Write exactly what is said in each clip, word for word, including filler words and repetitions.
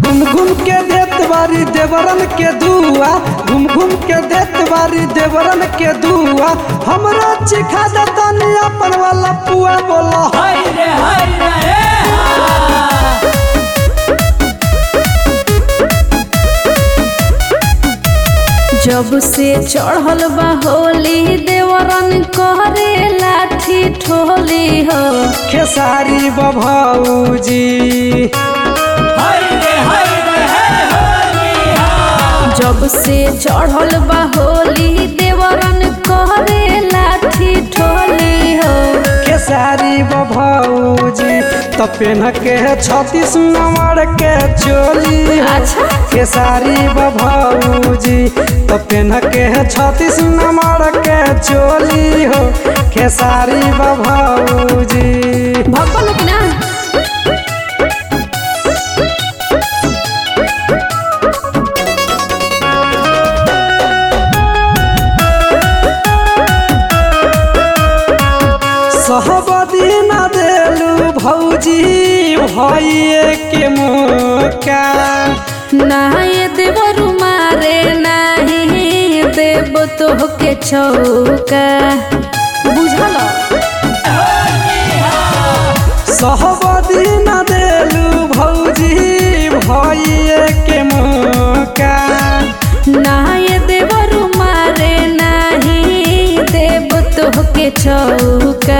घूम घूम के देत बारी देवरन के दुआ, घूम घूम के देत बारी देवरन के दुआ। हमरा चिखा दतनी अपन वाला पुआ बोला हाय रे हाय रे जब से चढ़ल बा होली देवरन करे लाठी ठोली हो। खेसारी बभौजी हाय रे हाय रे जब से चढ़ल बा होली देवरन करे लाठी ठोली हो। खेसारी बभौजी तो पेन के छत्तीस नंबर के चोली हो। अच्छा खेसारी बभौजी तो पेन के छत्तीस नंबर के चोली हो। खेसारी बभौजी भगवान की ना सहबदी न देलू भौजी भइए के मौका। ना ये देवरु मारे नाही देव तोहके चौका बुझल। सहबदी न देलू भौजी भइए के मौका। ना ये देवरु मारे नाही देव तोहके चौका।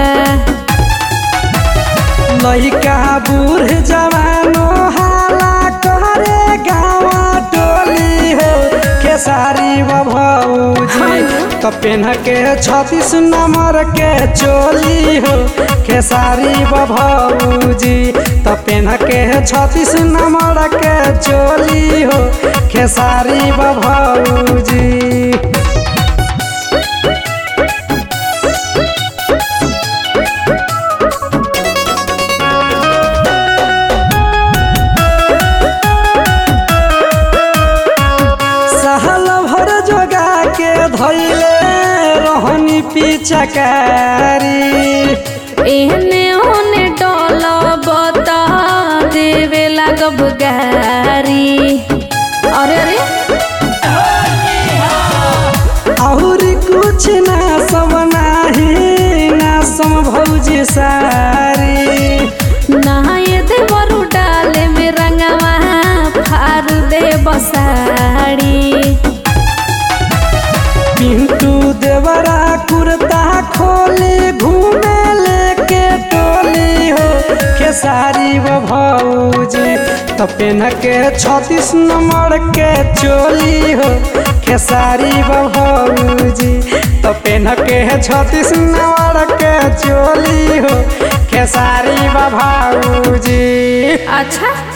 लइका बूढ़ जवानो हाला करे गाँव टोली हो। खेसारी बभौजी तो पेन के छत्तीस नंबर के चोली हो। खेसारी बभौजी तो पेन के छत्तीस नंबर के चोली हो। खेसारी बभौजी धैले रहनी पिचकारी। एहने ओने डोल बता देवे लागब गारी। अरे अरे और कुछ ना सब नाही ना सम भौजी सारी। ना ये देवरु डाले में रंगवा फार दे बसाड़ी। पिंटू देवरा कुर्ता खोली घूमे लेके टोली हो। खेसारी बभौजी तो पेन के छत्तीस नंबर के चोली हो। खेसारी बभौजी तो पेन के छत्तीस नंबर के चोली हो। खेसारी बभौजी अच्छा।